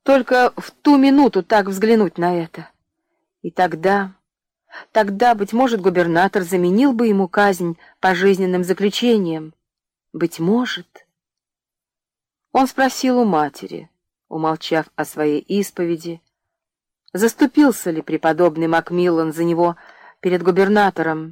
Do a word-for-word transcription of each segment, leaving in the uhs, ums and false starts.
Только в ту минуту так взглянуть на это. И тогда, тогда, быть может, губернатор заменил бы ему казнь пожизненным заключением. Быть может. Он спросил у матери, умолчав о своей исповеди, заступился ли преподобный Макмиллан за него перед губернатором.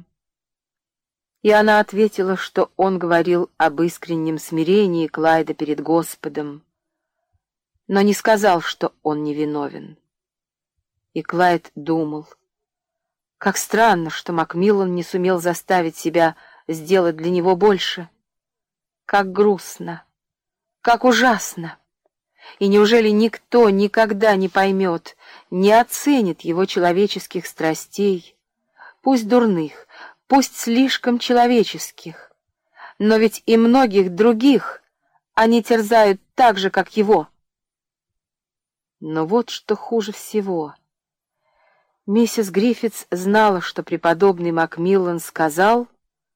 И она ответила, что он говорил об искреннем смирении Клайда перед Господом, но не сказал, что он невиновен. И Клайд думал, как странно, что Макмиллан не сумел заставить себя сделать для него больше. Как грустно, как ужасно. И неужели никто никогда не поймет, не оценит его человеческих страстей, пусть дурных, пусть слишком человеческих, но ведь и многих других они терзают так же, как его. Но вот что хуже всего. Миссис Гриффитс знала, что преподобный Макмиллан сказал,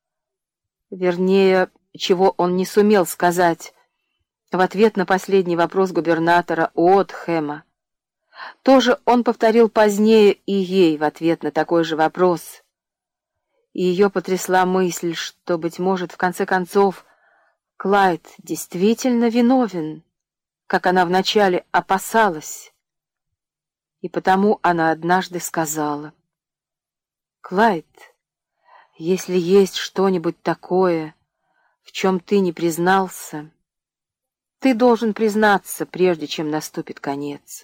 вернее, чего он не сумел сказать, в ответ на последний вопрос губернатора Уотхэма. Тоже он повторил позднее и ей в ответ на такой же вопрос. И ее потрясла мысль, что, быть может, в конце концов, Клайд действительно виновен, как она вначале опасалась. И потому она однажды сказала: «Клайд, если есть что-нибудь такое, в чем ты не признался, ты должен признаться, прежде чем наступит конец».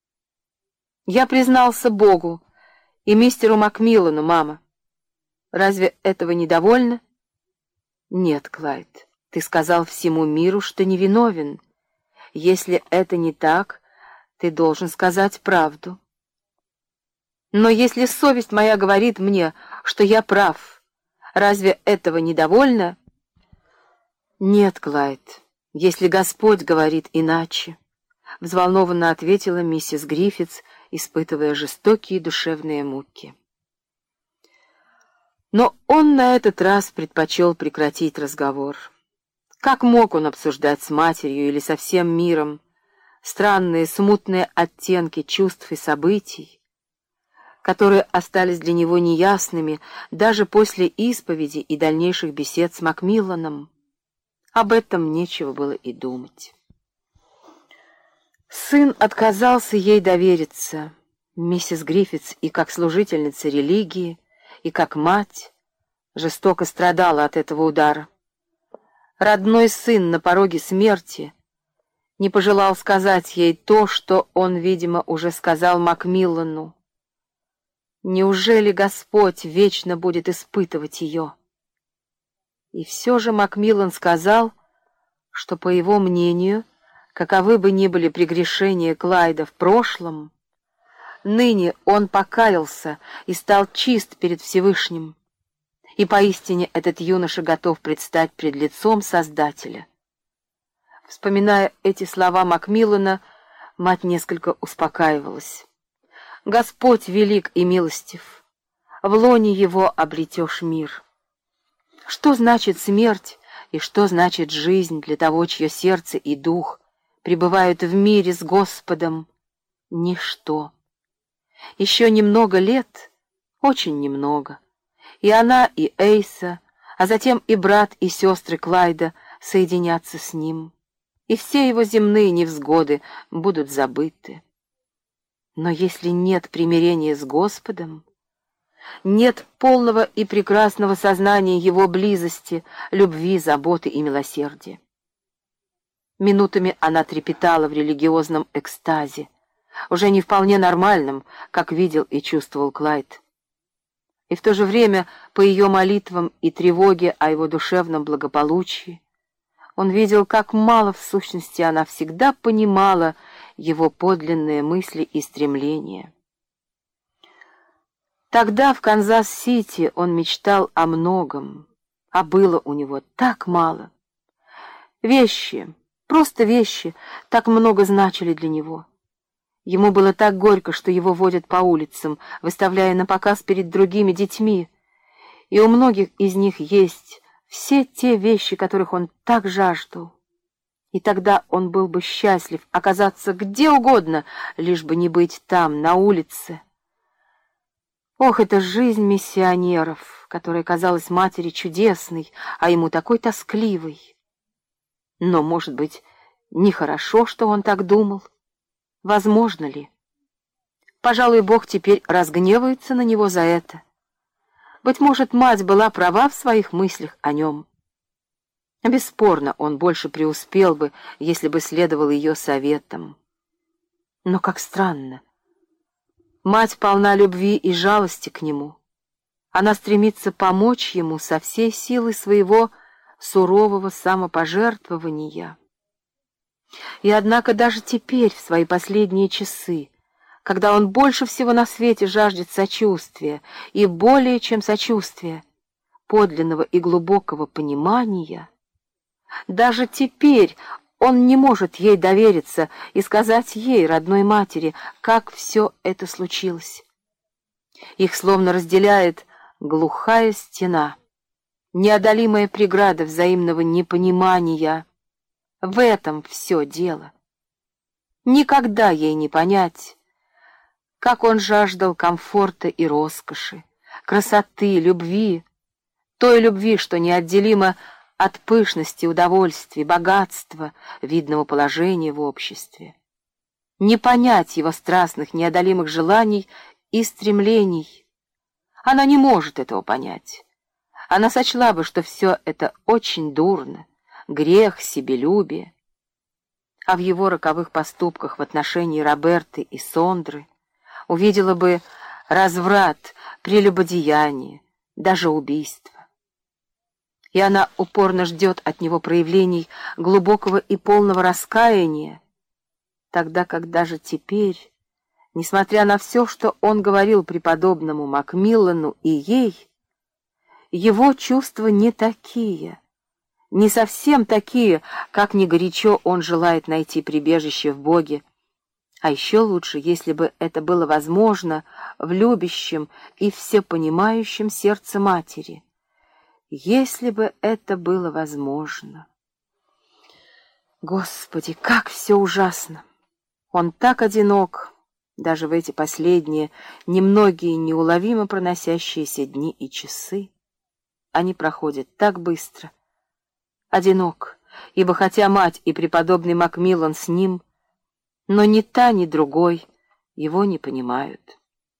«Я признался Богу и мистеру Макмиллану, мама. Разве этого недовольно?» «Нет, Клайд, ты сказал всему миру, что невиновен. Если это не так, ты должен сказать правду». «Но если совесть моя говорит мне, что я прав, разве этого недовольно?» «Нет, Клайд, если Господь говорит иначе», — взволнованно ответила миссис Гриффитс, испытывая жестокие душевные муки. Но он на этот раз предпочел прекратить разговор. Как мог он обсуждать с матерью или со всем миром странные смутные оттенки чувств и событий, которые остались для него неясными даже после исповеди и дальнейших бесед с Макмилланом? Об этом нечего было и думать. Сын отказался ей довериться. Миссис Гриффитс и как служительница религии, и как мать жестоко страдала от этого удара. Родной сын на пороге смерти не пожелал сказать ей то, что он, видимо, уже сказал Макмиллану. Неужели Господь вечно будет испытывать ее? И все же Макмиллан сказал, что, по его мнению, каковы бы ни были прегрешения Клайда в прошлом, ныне он покаялся и стал чист перед Всевышним, и поистине этот юноша готов предстать пред лицом Создателя. Вспоминая эти слова Макмиллана, мать несколько успокаивалась. Господь велик и милостив, в лоне его обретешь мир. Что значит смерть и что значит жизнь для того, чье сердце и дух пребывают в мире с Господом? Ничто. Еще немного лет, очень немного, и она, и Эйса, а затем и брат, и сестры Клайда соединятся с ним, и все его земные невзгоды будут забыты. Но если нет примирения с Господом, нет полного и прекрасного сознания Его близости, любви, заботы и милосердия. Минутами она трепетала в религиозном экстазе, уже не вполне нормальном, как видел и чувствовал Клайд. И в то же время, по ее молитвам и тревоге о его душевном благополучии, он видел, как мало в сущности она всегда понимала его подлинные мысли и стремления. Тогда в Канзас-Сити он мечтал о многом, а было у него так мало. Вещи, просто вещи, так много значили для него. Ему было так горько, что его водят по улицам, выставляя на показ перед другими детьми, и у многих из них есть все те вещи, которых он так жаждал. И тогда он был бы счастлив оказаться где угодно, лишь бы не быть там, на улице. Ох, это жизнь миссионеров, которая казалась матери чудесной, а ему такой тоскливой. Но, может быть, нехорошо, что он так думал? Возможно ли? Пожалуй, Бог теперь разгневается на него за это. Быть может, мать была права в своих мыслях о нем. Бесспорно, он больше преуспел бы, если бы следовал ее советам. Но как странно. Мать полна любви и жалости к нему. Она стремится помочь ему со всей силой своего сурового самопожертвования. И однако даже теперь, в свои последние часы, когда он больше всего на свете жаждет сочувствия, и более чем сочувствия, подлинного и глубокого понимания, даже теперь он не может ей довериться и сказать ей, родной матери, как все это случилось. Их словно разделяет глухая стена, неодолимая преграда взаимного непонимания. В этом все дело. Никогда ей не понять, как он жаждал комфорта и роскоши, красоты, любви, той любви, что неотделима от пышности, удовольствий, богатства, видного положения в обществе. Не понять его страстных, неодолимых желаний и стремлений. Она не может этого понять. Она сочла бы, что все это очень дурно, грех, себелюбие. А в его роковых поступках в отношении Роберты и Сондры увидела бы разврат, прелюбодеяние, даже убийство. И она упорно ждет от него проявлений глубокого и полного раскаяния, тогда как даже теперь, несмотря на все, что он говорил преподобному Макмиллану и ей, его чувства не такие, не совсем такие, как не горячо он желает найти прибежище в Боге, а еще лучше, если бы это было возможно в любящем и всепонимающем сердце матери. Если бы это было возможно. Господи, как все ужасно! Он так одинок, даже в эти последние, немногие, неуловимо проносящиеся дни и часы. Они проходят так быстро. Одинок, ибо хотя мать и преподобный Макмиллан с ним, но ни та, ни другой его не понимают.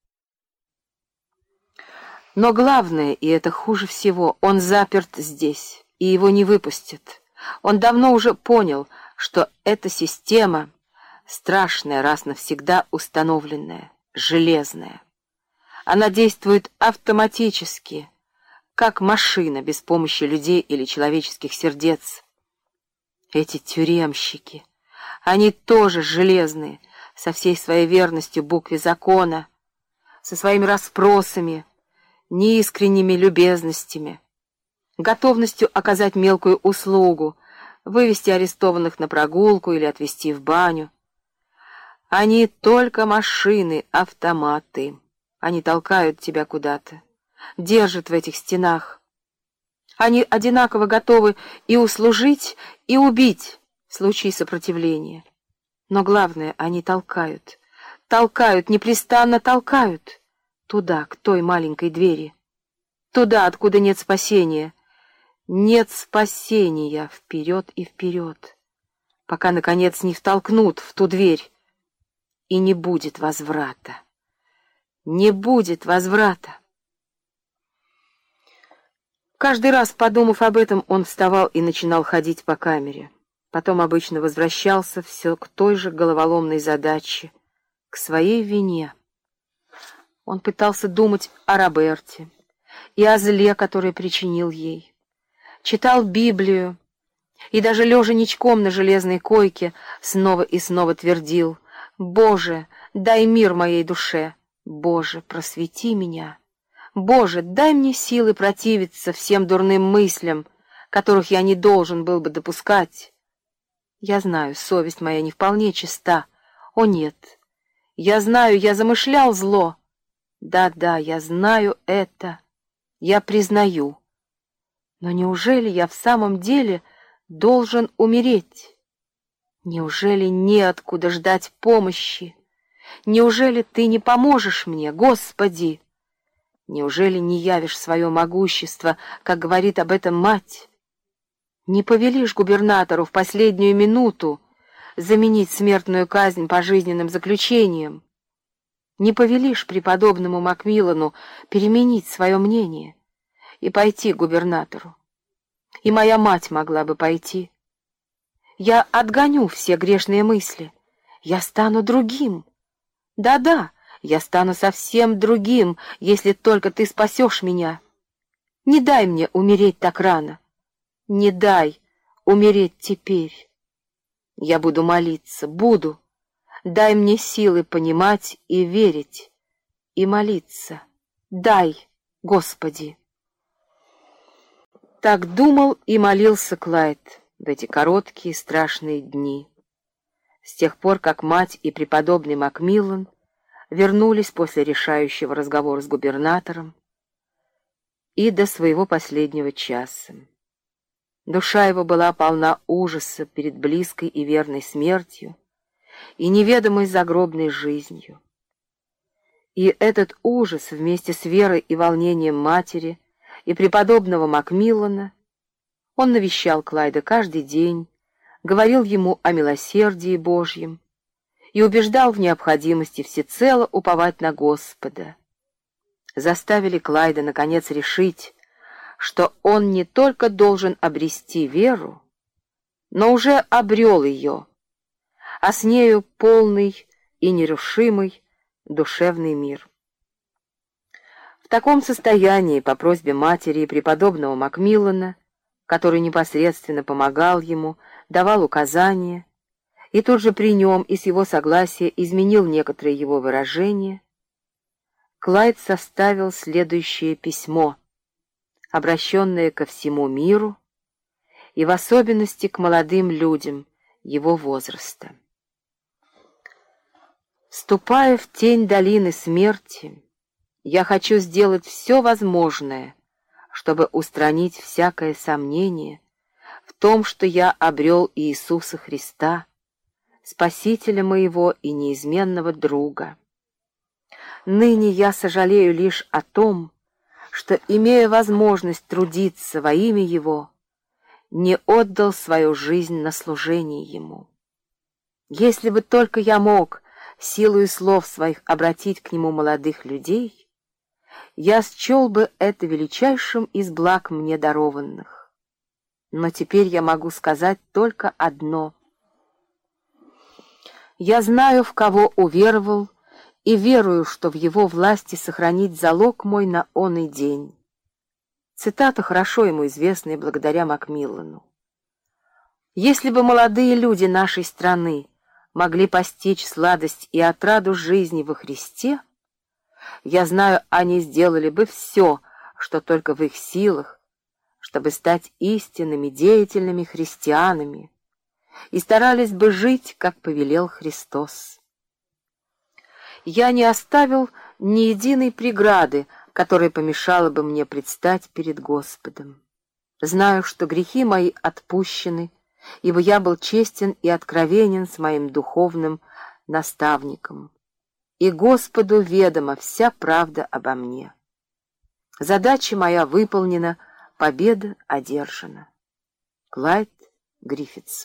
Но главное, и это хуже всего, он заперт здесь, и его не выпустят. Он давно уже понял, что эта система страшная, раз навсегда установленная, железная. Она действует автоматически, как машина без помощи людей или человеческих сердец. Эти тюремщики, они тоже железные, со всей своей верностью букве закона, со своими расспросами, неискренними любезностями, готовностью оказать мелкую услугу, вывести арестованных на прогулку или отвезти в баню. Они только машины, автоматы. Они толкают тебя куда-то, держат в этих стенах. Они одинаково готовы и услужить, и убить в случае сопротивления. Но главное, они толкают, толкают, непрестанно толкают. Туда, к той маленькой двери. Туда, откуда нет спасения. Нет спасения вперед и вперед, пока, наконец, не втолкнут в ту дверь. И не будет возврата. Не будет возврата. Каждый раз, подумав об этом, он вставал и начинал ходить по камере. Потом обычно возвращался все к той же головоломной задаче, к своей вине. Он пытался думать о Роберте и о зле, которое причинил ей. Читал Библию и даже лежа ничком на железной койке снова и снова твердил: «Боже, дай мир моей душе! Боже, просвети меня! Боже, дай мне силы противиться всем дурным мыслям, которых я не должен был бы допускать! Я знаю, совесть моя не вполне чиста. О нет! Я знаю, я замышлял зло. Да-да, я знаю это, я признаю. Но неужели я в самом деле должен умереть? Неужели неоткуда ждать помощи? Неужели ты не поможешь мне, Господи? Неужели не явишь свое могущество, как говорит об этом мать? Не повелишь губернатору в последнюю минуту заменить смертную казнь пожизненным заключением? Не повелишь преподобному Макмиллану переменить свое мнение и пойти к губернатору? И моя мать могла бы пойти. Я отгоню все грешные мысли. Я стану другим. Да-да, я стану совсем другим, если только ты спасешь меня. Не дай мне умереть так рано. Не дай умереть теперь. Я буду молиться, буду. Дай мне силы понимать и верить, и молиться. Дай, Господи. Так думал и молился Клайд в эти короткие страшные дни. С тех пор, как мать и преподобный Макмиллан вернулись после решающего разговора с губернатором и до своего последнего часа. Душа его была полна ужаса перед близкой и верной смертью и неведомой загробной жизнью. И этот ужас вместе с верой и волнением матери и преподобного Макмиллана, он навещал Клайда каждый день, говорил ему о милосердии Божьем и убеждал в необходимости всецело уповать на Господа, заставили Клайда наконец решить, что он не только должен обрести веру, но уже обрел ее, а с нею полный и нерушимый душевный мир. В таком состоянии, по просьбе матери и преподобного Макмиллана, который непосредственно помогал ему, давал указания, и тут же при нем и с его согласия изменил некоторые его выражения, Клайд составил следующее письмо, обращенное ко всему миру и в особенности к молодым людям его возраста. «Ступая в тень долины смерти, я хочу сделать все возможное, чтобы устранить всякое сомнение в том, что я обрел Иисуса Христа, Спасителя моего и неизменного друга. Ныне я сожалею лишь о том, что, имея возможность трудиться во имя Его, не отдал свою жизнь на служение Ему. Если бы только я мог силою слов своих обратить к Нему молодых людей, я счел бы это величайшим из благ мне дарованных. Но теперь я могу сказать только одно. Я знаю, в кого уверовал, и верую, что в его власти сохранить залог мой на оный день». Цитата хорошо ему известная благодаря Макмиллану. Если бы молодые люди нашей страны могли постичь сладость и отраду жизни во Христе, я знаю, они сделали бы все, что только в их силах, чтобы стать истинными деятельными христианами, и старались бы жить, как повелел Христос. Я не оставил ни единой преграды, которая помешала бы мне предстать перед Господом. Знаю, что грехи мои отпущены, ибо я был честен и откровенен с моим духовным наставником, и Господу ведома вся правда обо мне. Задача моя выполнена, победа одержана. Клайд Гриффитс.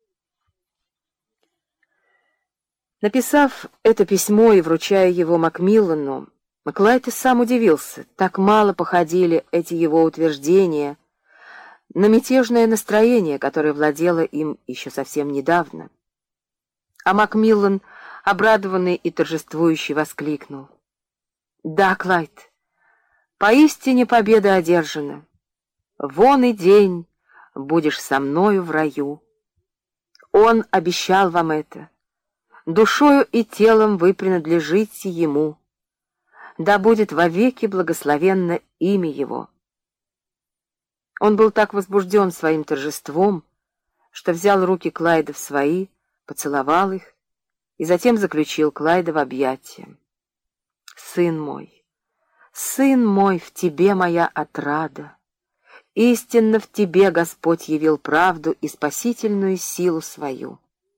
Написав это письмо и вручая его Макмиллану, Клайд и сам удивился, так мало походили эти его утверждения на мятежное настроение, которое владело им еще совсем недавно. А Макмиллан, обрадованный и торжествующий, воскликнул: «Да, Клайд, поистине победа одержана. Вон и день будешь со мною в раю. Он обещал вам это. Душою и телом вы принадлежите Ему. Да будет вовеки благословенно имя Его». Он был так возбужден своим торжеством, что взял руки Клайда в свои, поцеловал их и затем заключил Клайда в объятия. «Сын мой, сын мой, в тебе моя отрада. Истинно в тебе Господь явил правду и спасительную силу свою.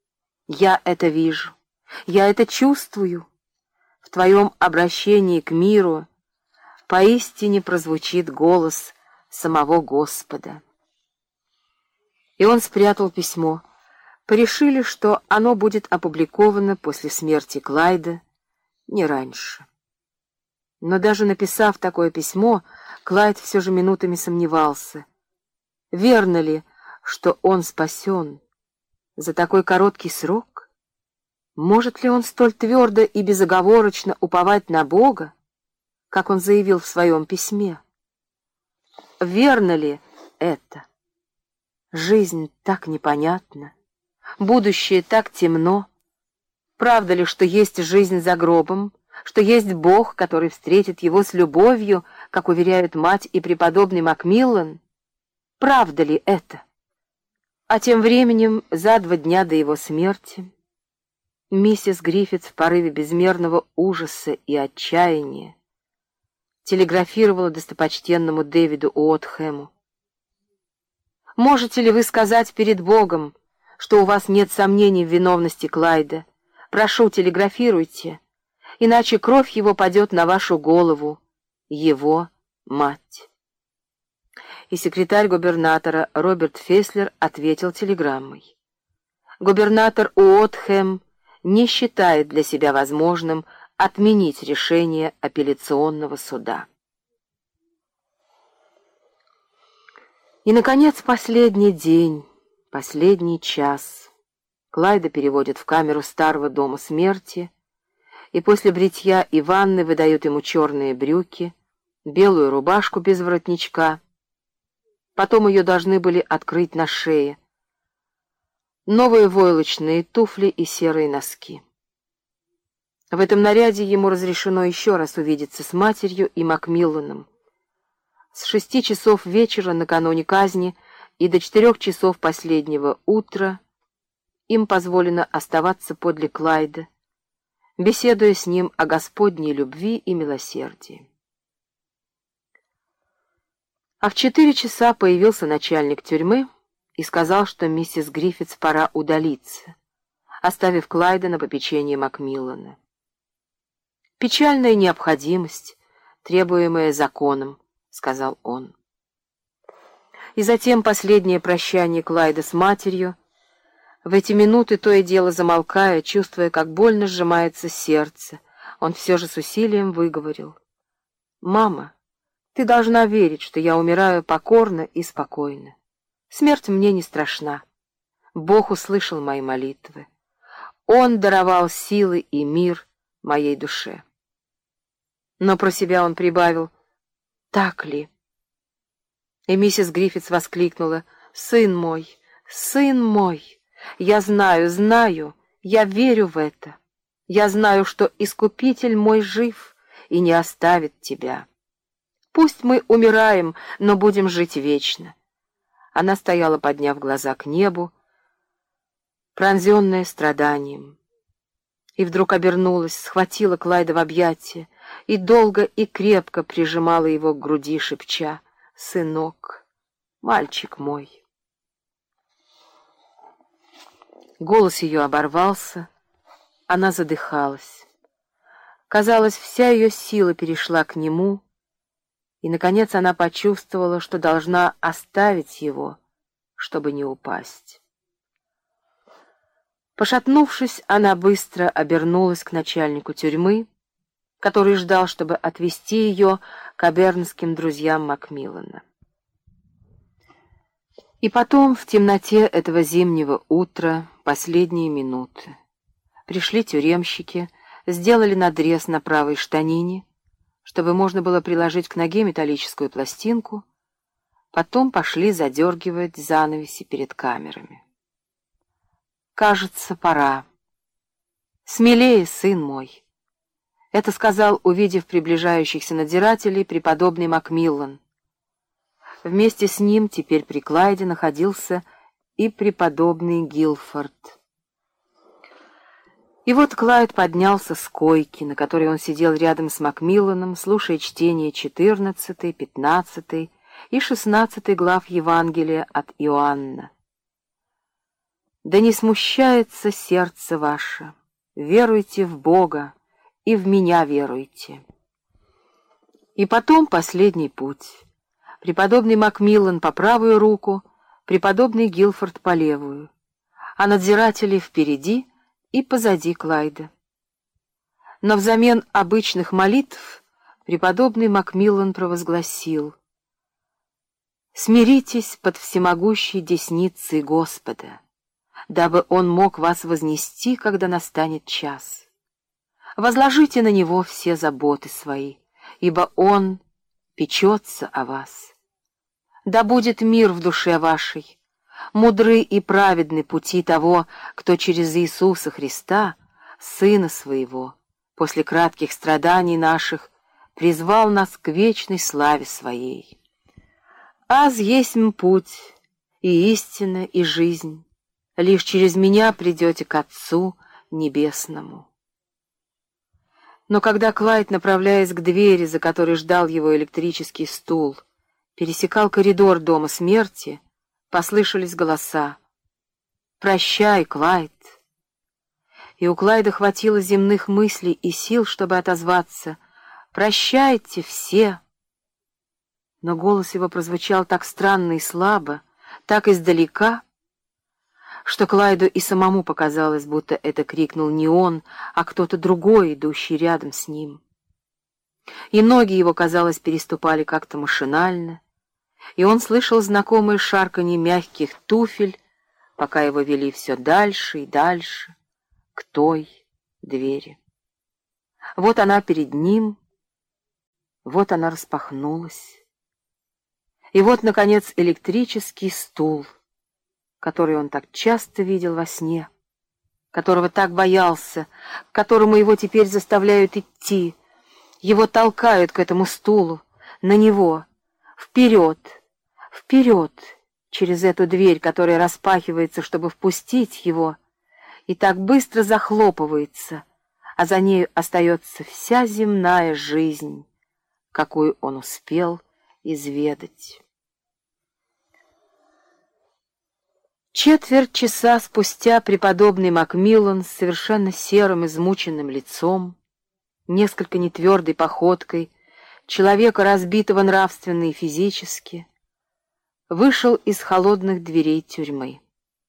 Я это вижу, я это чувствую. В твоем обращении к миру поистине прозвучит голос самого Господа. И он спрятал письмо. Порешили, что оно будет опубликовано после смерти Клайда, не раньше. Но даже написав такое письмо, Клайд все же минутами сомневался. Верно ли, что он спасен за такой короткий срок? Может ли он столь твердо и безоговорочно уповать на Бога, как он заявил в своем письме? Верно ли это? Жизнь так непонятна, будущее так темно. Правда ли, что есть жизнь за гробом, что есть Бог, который встретит его с любовью, как уверяют мать и преподобный Макмиллан? Правда ли это? А тем временем, за два дня до его смерти, миссис Гриффит в порыве безмерного ужаса и отчаяния телеграфировала достопочтенному Дэвиду Уотхэму: «Можете ли вы сказать перед Богом, что у вас нет сомнений в виновности Клайда? Прошу, телеграфируйте, иначе кровь его падет на вашу голову, его мать». И секретарь губернатора Роберт Феслер ответил телеграммой: «Губернатор Уотхэм не считает для себя возможным отменить решение апелляционного суда». И, наконец, последний день, последний час. Клайда переводят в камеру старого дома смерти, и после бритья и ванны выдают ему черные брюки, белую рубашку без воротничка. Потом ее должны были открыть на шее, новые войлочные туфли и серые носки. В этом наряде ему разрешено еще раз увидеться с матерью и Макмилланом. С шести часов вечера накануне казни и до четырех часов последнего утра им позволено оставаться подле Клайда, беседуя с ним о Господней любви и милосердии. А в четыре часа появился начальник тюрьмы и сказал, что миссис Гриффитс пора удалиться, оставив Клайда на попечение Макмиллана. «Печальная необходимость, требуемая законом», — сказал он. И затем последнее прощание Клайда с матерью, в эти минуты то и дело замолкая, чувствуя, как больно сжимается сердце, он все же с усилием выговорил: «Мама, ты должна верить, что я умираю покорно и спокойно. Смерть мне не страшна. Бог услышал мои молитвы. Он даровал силы и мир моей душе». Но про себя он прибавил: «Так ли?» И миссис Гриффитс воскликнула: «Сын мой, сын мой, я знаю, знаю, я верю в это. Я знаю, что Искупитель мой жив и не оставит тебя. Пусть мы умираем, но будем жить вечно». Она стояла, подняв глаза к небу, пронзенная страданием. И вдруг обернулась, схватила Клайда в объятия и долго и крепко прижимала его к груди, шепча: «Сынок, мальчик мой». Голос ее оборвался, она задыхалась. Казалось, вся ее сила перешла к нему, и, наконец, она почувствовала, что должна оставить его, чтобы не упасть. Пошатнувшись, она быстро обернулась к начальнику тюрьмы, который ждал, чтобы отвезти ее к абернским друзьям Макмиллана. И потом, в темноте этого зимнего утра, последние минуты. Пришли тюремщики, сделали надрез на правой штанине, чтобы можно было приложить к ноге металлическую пластинку, потом пошли задергивать занавеси перед камерами. «Кажется, пора. Смелее, сын мой!» Это сказал, увидев приближающихся надзирателей, преподобный Макмиллан. Вместе с ним теперь при Клайде находился и преподобный Гилфорд. И вот Клайд поднялся с койки, на которой он сидел рядом с Макмилланом, слушая чтение четырнадцатой, пятнадцатой и шестнадцатой глав Евангелия от Иоанна. Да не смущается сердце ваше, веруйте в Бога и в меня веруйте. И потом последний путь. Преподобный Макмиллан по правую руку, преподобный Гилфорд по левую, а надзиратели впереди и позади Клайда. Но взамен обычных молитв преподобный Макмиллан провозгласил: «Смиритесь под всемогущей десницей Господа, дабы Он мог вас вознести, когда настанет час. Возложите на Него все заботы свои, ибо Он печется о вас. Да будет мир в душе вашей, мудры и праведны пути того, кто через Иисуса Христа, Сына Своего, после кратких страданий наших, призвал нас к вечной славе Своей. Аз есмь путь, и истина, и жизнь, лишь через меня придете к Отцу Небесному». Но когда Клайд, направляясь к двери, за которой ждал его электрический стул, пересекал коридор дома смерти, послышались голоса: «Прощай, Клайд!» И у Клайда хватило земных мыслей и сил, чтобы отозваться: «Прощайте все!» Но голос его прозвучал так странно и слабо, так издалека, что Клайду и самому показалось, будто это крикнул не он, а кто-то другой, идущий рядом с ним. И ноги его, казалось, переступали как-то машинально, и он слышал знакомое шарканье мягких туфель, пока его вели все дальше и дальше к той двери. Вот она перед ним, вот она распахнулась, и вот, наконец, электрический стул, который он так часто видел во сне, которого так боялся, к которому его теперь заставляют идти, его толкают к этому стулу, на него, вперед, вперед, через эту дверь, которая распахивается, чтобы впустить его, и так быстро захлопывается, а за нею остается вся земная жизнь, какую он успел изведать. Четверть часа спустя преподобный Макмиллан с совершенно серым, измученным лицом, несколько нетвердой походкой, человека, разбитого нравственно и физически, вышел из холодных дверей тюрьмы.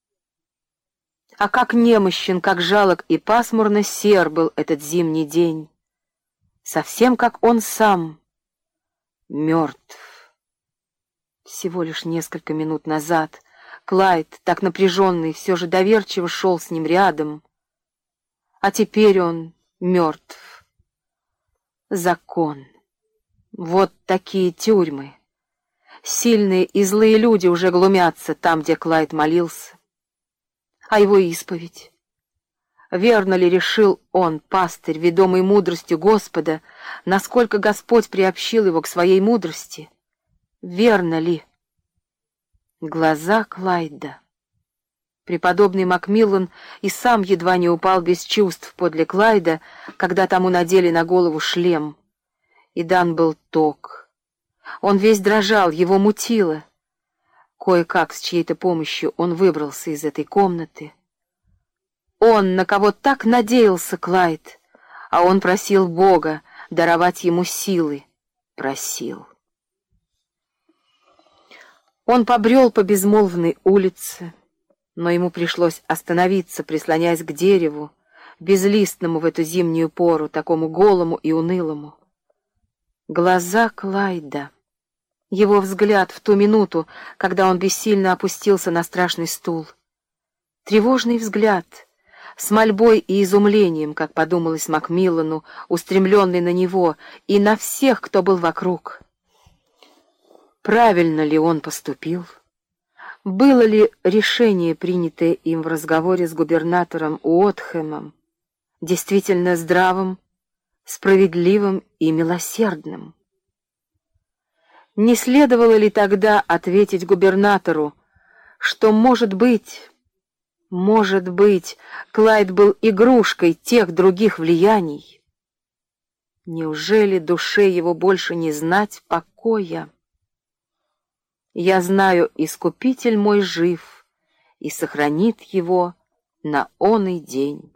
А как немощен, как жалок и пасмурно сер был этот зимний день, совсем как он сам, мертв. Всего лишь несколько минут назад Клайд, так напряженный, все же доверчиво шел с ним рядом, а теперь он мертв. Закон. Вот такие тюрьмы. Сильные и злые люди уже глумятся там, где Клайд молился. А его исповедь? Верно ли решил он, пастырь, ведомый мудростью Господа, насколько Господь приобщил его к своей мудрости? Верно ли? Глаза Клайда. Преподобный Макмиллан и сам едва не упал без чувств подле Клайда, когда тому надели на голову шлем, и дан был ток. Он весь дрожал, его мутило. Кое-как с чьей-то помощью он выбрался из этой комнаты. Он, на кого так надеялся Клайд, а он просил Бога даровать ему силы, просил. Он побрел по безмолвной улице, но ему пришлось остановиться, прислоняясь к дереву, безлистному в эту зимнюю пору, такому голому и унылому. Глаза Клайда, его взгляд в ту минуту, когда он бессильно опустился на страшный стул. Тревожный взгляд, с мольбой и изумлением, как подумалось Макмиллану, устремленный на него и на всех, кто был вокруг. Правильно ли он поступил? Было ли решение, принятое им в разговоре с губернатором Уотхэмом, действительно здравым, справедливым и милосердным? Не следовало ли тогда ответить губернатору, что, может быть, может быть, Клайд был игрушкой тех других влияний? Неужели душе его больше не знать покоя? Я знаю, Искупитель мой жив, и сохранит его на оный день.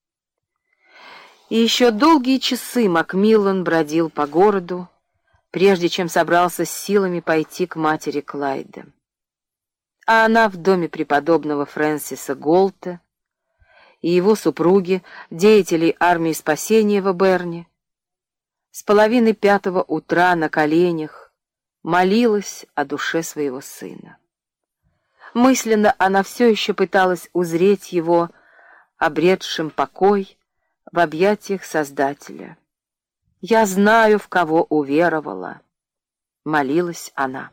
И еще долгие часы Макмиллан бродил по городу, прежде чем собрался с силами пойти к матери Клайда. А она в доме преподобного Фрэнсиса Голта и его супруги, деятелей армии спасения в Эберне, с половины пятого утра на коленях молилась о душе своего сына. Мысленно она все еще пыталась узреть его, обретшим покой, в объятиях Создателя. «Я знаю, в кого уверовала», — молилась она.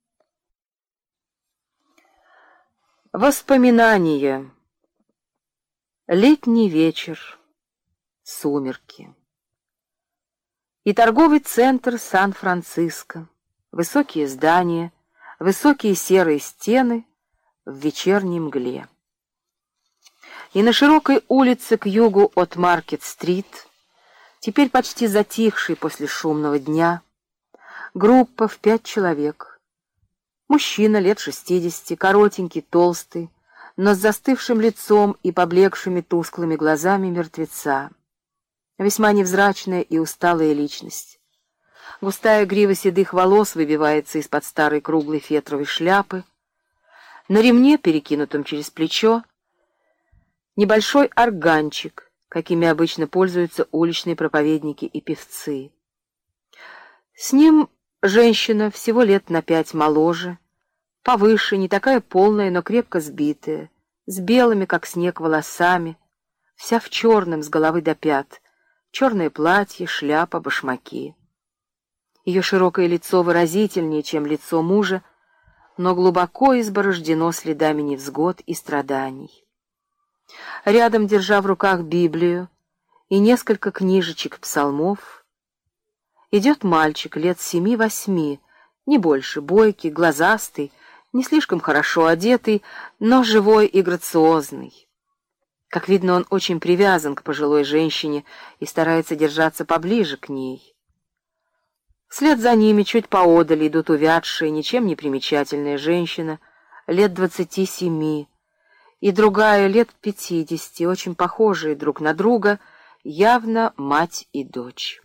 Воспоминания. Летний вечер. Сумерки. И торговый центр Сан-Франциско. Высокие здания, высокие серые стены в вечерней мгле. И на широкой улице к югу от Маркет-стрит, теперь почти затихшей после шумного дня, группа в пять человек. Мужчина лет шестидесяти, коротенький, толстый, но с застывшим лицом и поблекшими тусклыми глазами мертвеца. Весьма невзрачная и усталая личность. Густая грива седых волос выбивается из-под старой круглой фетровой шляпы. На ремне, перекинутом через плечо, небольшой органчик, какими обычно пользуются уличные проповедники и певцы. С ним женщина всего лет на пять моложе, повыше, не такая полная, но крепко сбитая, с белыми, как снег, волосами, вся в черном с головы до пят, черное платье, шляпа, башмаки. Ее широкое лицо выразительнее, чем лицо мужа, но глубоко изборождено следами невзгод и страданий. Рядом, держа в руках Библию и несколько книжечек псалмов, идет мальчик лет семи-восьми, не больше, бойкий, глазастый, не слишком хорошо одетый, но живой и грациозный. Как видно, он очень привязан к пожилой женщине и старается держаться поближе к ней. Вслед за ними чуть поодаль идут увядшая, ничем не примечательная женщина, лет двадцати семи, и другая лет пятидесяти, очень похожие друг на друга, явно мать и дочь.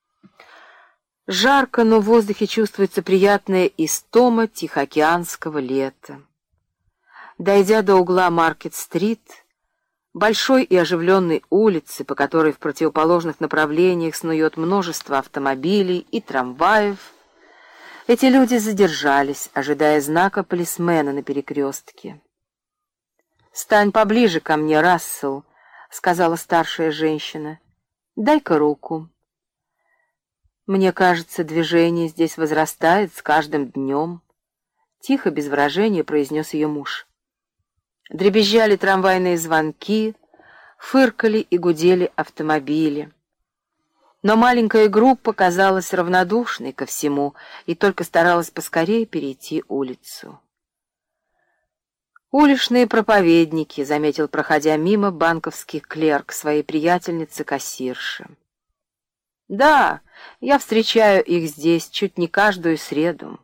Жарко, но в воздухе чувствуется приятная истома тихоокеанского лета. Дойдя до угла Маркет-стрит, большой и оживленной улицы, по которой в противоположных направлениях снует множество автомобилей и трамваев, эти люди задержались, ожидая знака полисмена на перекрестке. «Стань поближе ко мне, Рассел», — сказала старшая женщина. «Дай-ка руку». «Мне кажется, движение здесь возрастает с каждым днем», — тихо, без выражения произнес ее муж. Дребезжали трамвайные звонки, фыркали и гудели автомобили. Но маленькая группа казалась равнодушной ко всему и только старалась поскорее перейти улицу. «Уличные проповедники», — заметил, проходя мимо, банковский клерк своей приятельницы-кассирши. «Да, я встречаю их здесь чуть не каждую среду».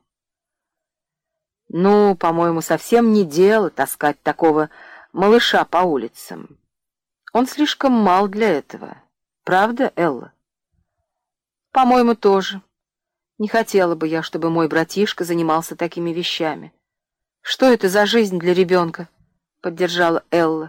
«Ну, по-моему, совсем не дело таскать такого малыша по улицам. Он слишком мал для этого. Правда, Элла?» «По-моему, тоже. Не хотела бы я, чтобы мой братишка занимался такими вещами. Что это за жизнь для ребенка?» — поддержала Элла.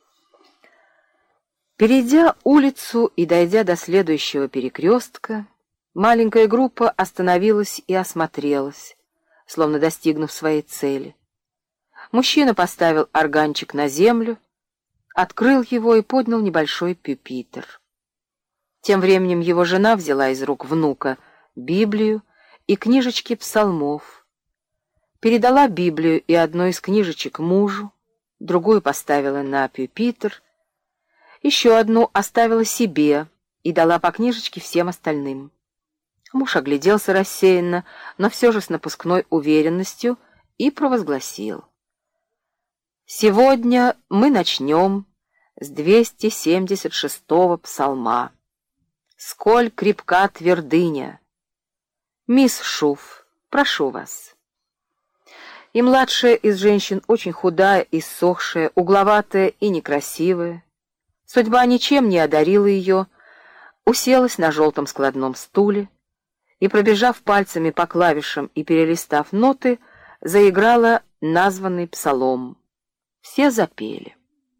Перейдя улицу и дойдя до следующего перекрестка, маленькая группа остановилась и осмотрелась, словно достигнув своей цели. Мужчина поставил органчик на землю, открыл его и поднял небольшой пюпитр. Тем временем его жена взяла из рук внука Библию и книжечки псалмов, передала Библию и одну из книжечек мужу, другую поставила на пюпитр, еще одну оставила себе и дала по книжечке всем остальным. Муж огляделся рассеянно, но все же с напускной уверенностью, и провозгласил: «Сегодня мы начнем с двести семьдесят шестого псалма. Сколь крепка твердыня! Мисс Шуф, прошу вас». И младшая из женщин очень худая, иссохшая, угловатая и некрасивая. Судьба ничем не одарила ее, уселась на желтом складном стуле и, пробежав пальцами по клавишам и перелистав ноты, заиграла названный псалом. Все запели.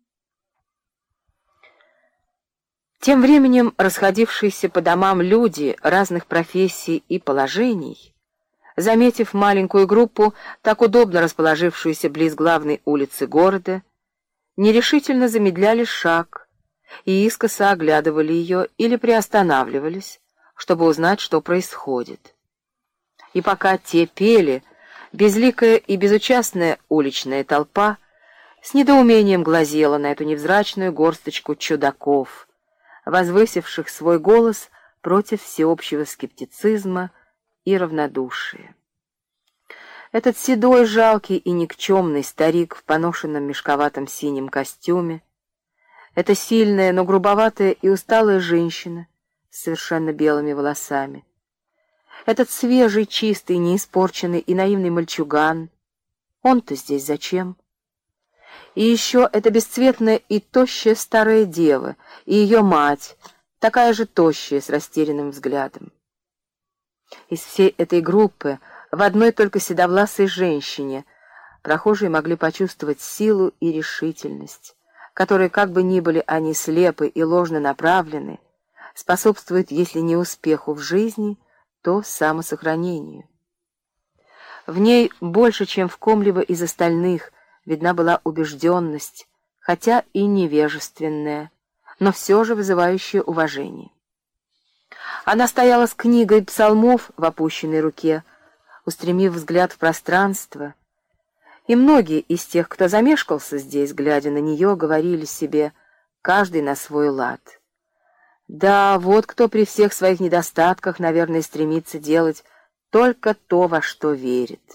Тем временем расходившиеся по домам люди разных профессий и положений, заметив маленькую группу, так удобно расположившуюся близ главной улицы города, нерешительно замедляли шаг и искоса оглядывали ее или приостанавливались, чтобы узнать, что происходит. И пока те пели, безликая и безучастная уличная толпа с недоумением глазела на эту невзрачную горсточку чудаков, возвысивших свой голос против всеобщего скептицизма и равнодушия. Этот седой, жалкий и никчемный старик в поношенном мешковатом синем костюме, эта сильная, но грубоватая и усталая женщина с совершенно белыми волосами, этот свежий, чистый, неиспорченный и наивный мальчуган, он-то здесь зачем? И еще эта бесцветная и тощая старая дева, и ее мать, такая же тощая, с растерянным взглядом. Из всей этой группы в одной только седовласой женщине прохожие могли почувствовать силу и решительность, которые, как бы ни были они слепы и ложно направлены, способствуют, если не успеху в жизни, то самосохранению. В ней больше, чем в ком-либо из остальных, видна была убежденность, хотя и невежественная, но все же вызывающая уважение. Она стояла с книгой псалмов в опущенной руке, устремив взгляд в пространство, и многие из тех, кто замешкался здесь, глядя на нее, говорили себе, каждый на свой лад: да, вот кто при всех своих недостатках, наверное, стремится делать только то, во что верит.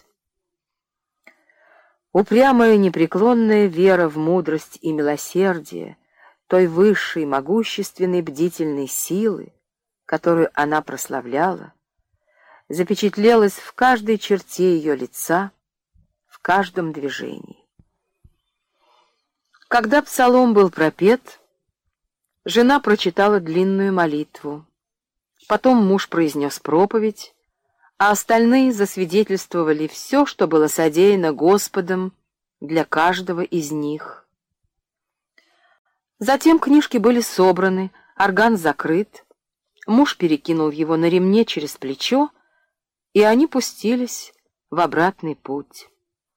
Упрямая непреклонная вера в мудрость и милосердие той высшей, могущественной, бдительной силы, которую она прославляла, запечатлелась в каждой черте ее лица, в каждом движении. Когда псалом был пропет, жена прочитала длинную молитву, потом муж произнес проповедь, а остальные засвидетельствовали все, что было содеяно Господом для каждого из них. Затем книжки были собраны, орган закрыт, муж перекинул его на ремне через плечо, и они пустились в обратный путь.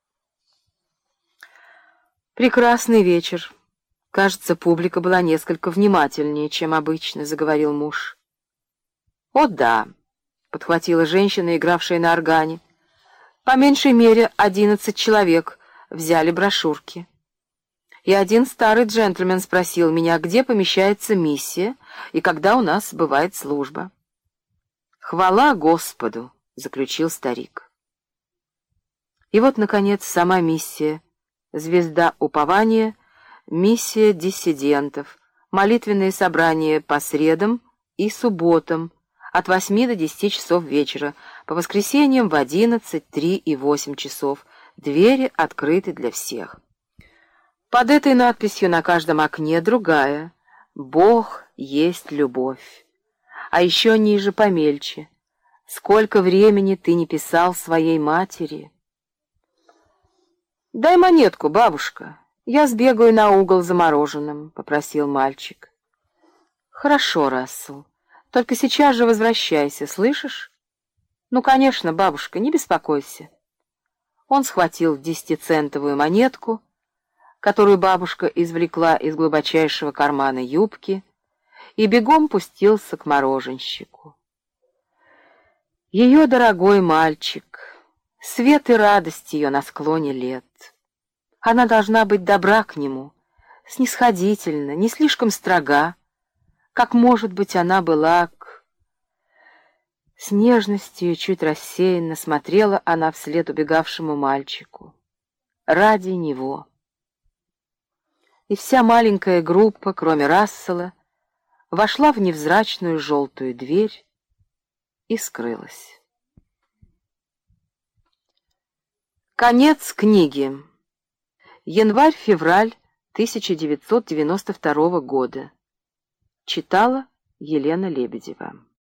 «Прекрасный вечер. Кажется, публика была несколько внимательнее, чем обычно», — заговорил муж. «О да», — подхватила женщина, игравшая на органе. «По меньшей мере одиннадцать человек взяли брошюрки. И один старый джентльмен спросил меня, где помещается миссия и когда у нас бывает служба». «Хвала Господу», — заключил старик. И вот, наконец, сама миссия, звезда упования, миссия диссидентов, молитвенные собрания по средам и субботам от восьми до десяти часов вечера, по воскресеньям в одиннадцать, три и восемь часов. Двери открыты для всех. Под этой надписью на каждом окне другая: «Бог есть любовь». А еще ниже помельче: «Сколько времени ты не писал своей матери?» «Дай монетку, бабушка, я сбегаю на угол за мороженым», — попросил мальчик. «Хорошо, Рассел, только сейчас же возвращайся, слышишь?» «Ну, конечно, бабушка, не беспокойся». Он схватил десятицентовую монетку, которую бабушка извлекла из глубочайшего кармана юбки, и бегом пустился к мороженщику. Ее дорогой мальчик, свет и радость ее на склоне лет. Она должна быть добра к нему, снисходительна, не слишком строга, как, может быть, она была к... С нежностью, чуть рассеянно смотрела она вслед убегавшему мальчику. Ради него. И вся маленькая группа, кроме Рассела, вошла в невзрачную желтую дверь и скрылась. Конец книги. Январь-февраль тысяча девятьсот девяносто второго года. Читала Елена Лебедева.